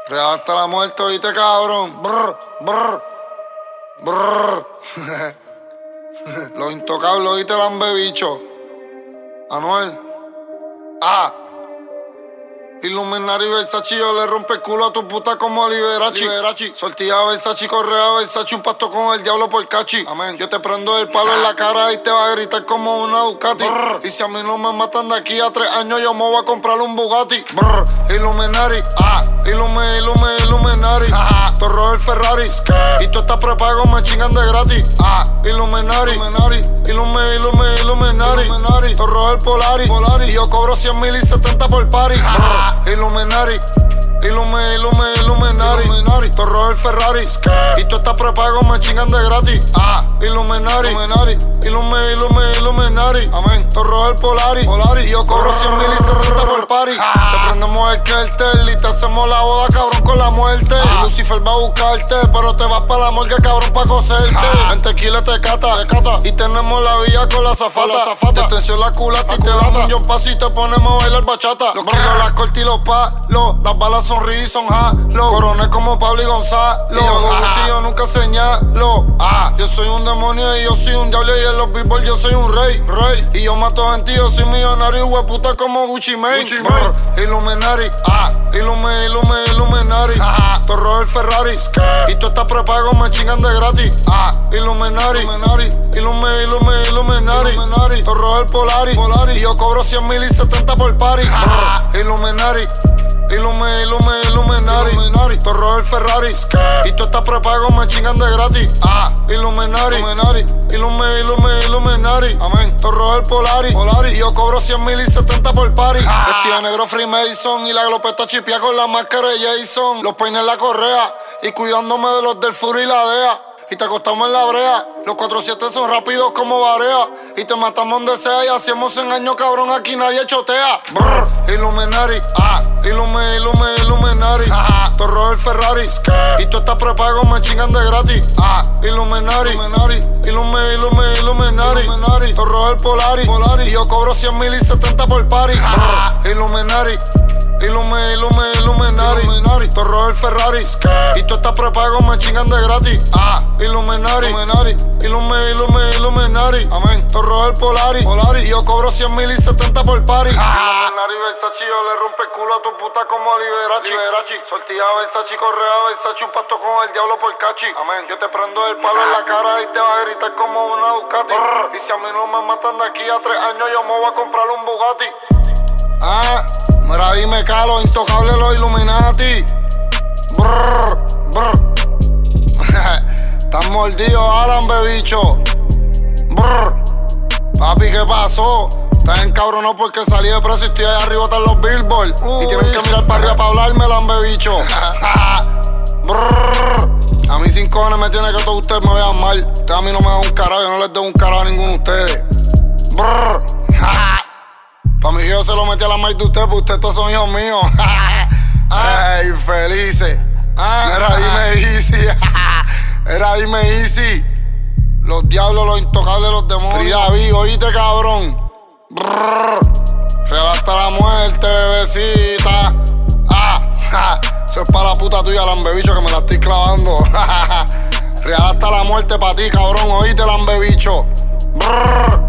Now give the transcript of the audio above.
Real hasta la muerte, oíste, cabrón. Brr, brr, brr. Los intocables, oíste, lambebicho. Anuel. Illuminati Versace, yo le rompe el culo a tu puta como Liberace. Sortilla Versace, correa Versace, un pacto con el diablo por cachi. Amén. Yo te prendo el palo en la cara y te va a gritar como una Ducati. Brr. Y si a mí no me matan de aquí a 3 años, yo me voy a comprar un Bugatti. Brr. Illuminati, Illuminati. Torro el Ferrari. Y tú estás prepago, me chingan de gratis. Illuminati. Torro el Polaris. Y yo cobro 100,000 y 70 por party. Illuminati. Torro el Ferrari. Y tú estás prepago, me chingan de gratis. Illuminati. Amén. Torro el Polaris. Y yo cobro 100,000 y 70 por party. Te prendemos el kertel y te hacemos la boda, cabrón, con la muerte. Y Lucifer va a buscarte, pero te vas pa' la morgue, cabrón, pa' coserte. En tequila te cata. Y tenemos la villa con la zafata. De tensión la culata y te damos un paso y te ponemos a bailar bachata. Los kilos, las cortas y los palos. Las balas son ri, son jalo. Coroné como Pablo y Gonzalo. Y yo con cuchillo nunca señalo. Yo soy un demonio y yo soy un diablo. Y en los billboards yo soy un rey. Y yo mato gente, yo soy millonario. Y hueputa como Gucci Mane. Illuminati. Illuminati. Torro el Ferrari. Y tú estás prepago, me chingan de gratis. Illuminati. Torro el Polaris. Y yo cobro 100,000 y 70 por party. Illuminati. Torro el Ferrari. Y tú estás prepago, me chingan de gratis. Illuminati. Amén. Torro el Polaris. Y yo cobro 100,000 y 70 por party. Vestido de negro Freemason y la glopeta chipia con la máscara de Jason. Los peines en la correa y cuidándome de los del Furi y la DEA. Y te acostamos en la brea. Los 4-7 son rápidos como Barea. Y te matamos donde sea y hacemos 100 años, cabrón, aquí nadie chotea. Brr. Illuminati. Illuminati. Torro el Ferrari. Y tú estás prepago, me chingan de gratis. Illuminati. Torro el Polaris. Y yo cobro 100,000 y 70 por party. Illuminati. Torro el Ferrari. Y tú estás prepago, me chingan de gratis. Illuminati. Amén. Torro el Polaris. Y yo cobro 100,000 y 70 por party. Illuminati Versace, yo le rompe el culo a tu puta como Liberace. Sortilla Versace, correa Versace, un pacto con el diablo por cachi. Amén. Yo te prendo el palo en la cara y te va a gritar como una Ducati. Y si a mí no me matan de aquí a 3 años, yo me voy a comprar un Bugatti. Mira, dime, Calo, intocable los Illuminati. Brr, brr. Estás mordido, Alan, bebicho. Brr. Papi, ¿qué pasó? Estás encabronado porque salí de preso y estoy allá arriba, están los billboards. Y tienen que mirar para arriba para hablarme, lambebicho. Brr. A mí 5 cojones me tiene que todos ustedes me vean mal. Ustedes a mí no me dan un carajo, yo no les doy un carajo a ninguno de ustedes. Brr. Pa' mí yo se lo metí a la maíz de ustedes, porque ustedes todos son hijos míos. Ey, felices. Era dime easy. Era dime easy. Los diablos, los intocables, los demonios. Frida V, oíste, cabrón. Real hasta la muerte, bebecita. Eso es para la puta tuya, lambebicho, que me la estoy clavando. Real hasta la muerte pa' ti, cabrón, oíste, lambebicho.